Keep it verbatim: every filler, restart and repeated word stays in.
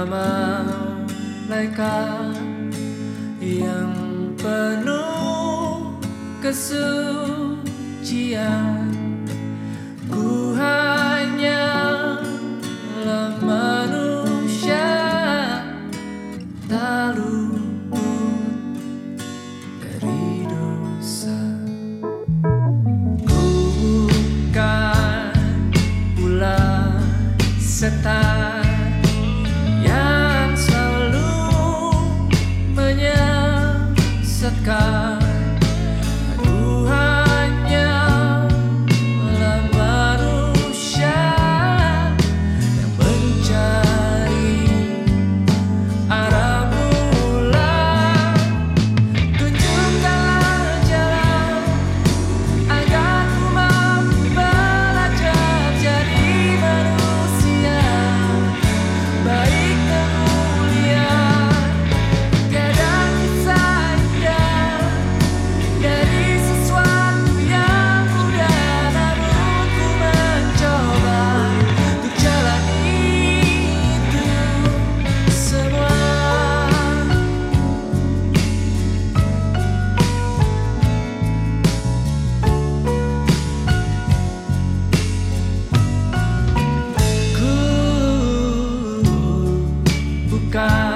malaikat yang penuh kesucian. Ku hanyalah manusia tak luput dari dosa. Ku bukan pula setan yang selalu menyesatkan. Aku hanyalah manusia yang mencari arah pulang. Tunjukkanlah jalan agar ku mampu belajar jadi manusia baik dan mulia. Tiada kisah indah dari sesuatu yang mudah, namun ku mencoba untuk jalani itu semua. Ku bukan